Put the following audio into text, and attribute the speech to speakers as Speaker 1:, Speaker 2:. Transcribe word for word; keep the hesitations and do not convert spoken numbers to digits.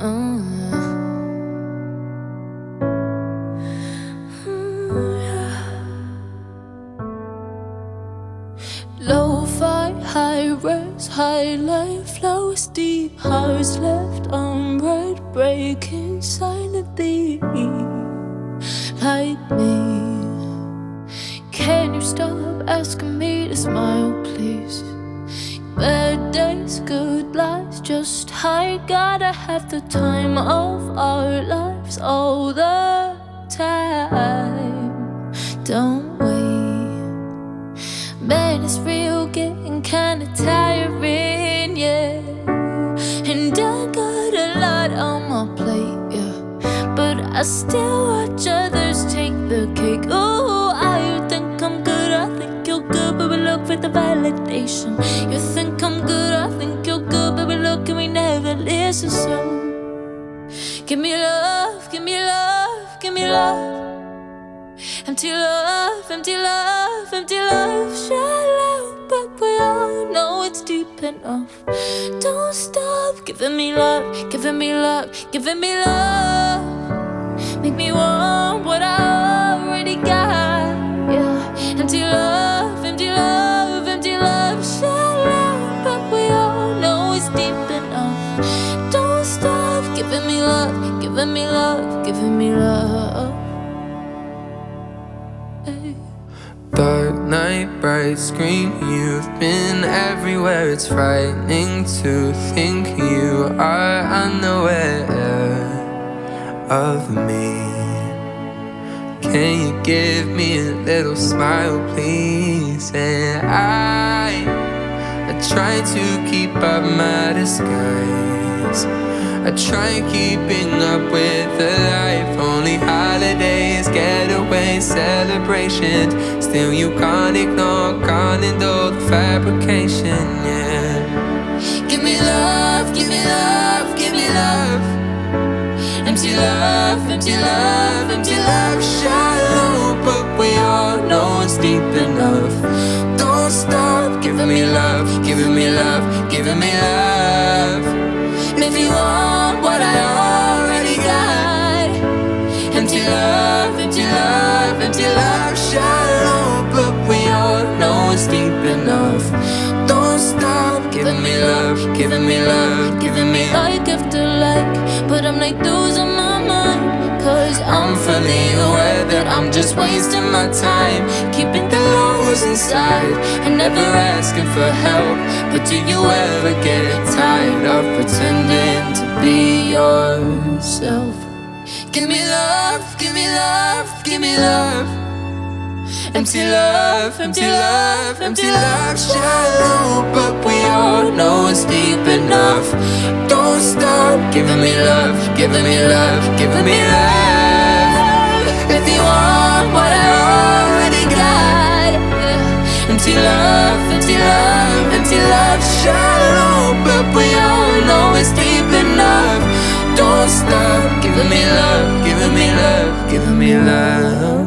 Speaker 1: Uh, Lo-fi, high res, high life flows deep. Hearts left unread, breaking silently like me. Can you stop asking me to smile, please? Bad days, good lies, just hide. Gotta have the time of our lives all the time. Don't wait, man, it's real, getting kinda tiring, yeah. And I got a lot on my plate, yeah, but I still watch others take the cake. Oh, I think I'm good, I think you're good, but we look for the validation. You think I'm good, I think you're good, but we look and we never listen. So give me love, give me love, give me love. Empty love, empty love, empty love. Shallow, but we all know it's deep enough. Don't stop giving me love, giving me love, giving me love. Make me want what I already got, yeah. Empty love, empty love, empty love. Shallow, but we all know it's deep enough. Don't stop giving me love, giving me love, giving me love.
Speaker 2: Dark night, bright screen, you've been everywhere. It's frightening to think you are unaware of me. Can you give me a little smile, please? And I, I try to keep up my disguise. I try keeping up with the life. Only holidays, getaways, celebrations. Still you can't ignore, can't endure the fabrication, yeah.
Speaker 1: Give me love, give me love, give me love. Empty love, empty love, empty love.
Speaker 2: Shallow, but we all know it's deep enough. Don't stop giving me love, giving me love, giving me love.
Speaker 1: If you want what I already got. Empty love, empty love, empty love.
Speaker 2: Shallow, but we all know it's deep enough. Don't stop giving me love, giving me love, giving me
Speaker 1: like after like, but I'm like losing my mind. Cause I'm fully aware that I'm just wasting my time, keeping the lows inside and never asking for help. But do you ever get tired of pretending to be yourself?
Speaker 2: Give me love, give me love, give me love. Empty love, empty love, empty love. Shallow, but we all know it's deep enough. Don't stop giving me love, giving me love, giving me love.
Speaker 1: If you want what I already got, yeah. Empty love, empty love, empty love.
Speaker 2: Shallow, but we all know it's deep enough. Don't stop giving me love, giving me love, giving me love.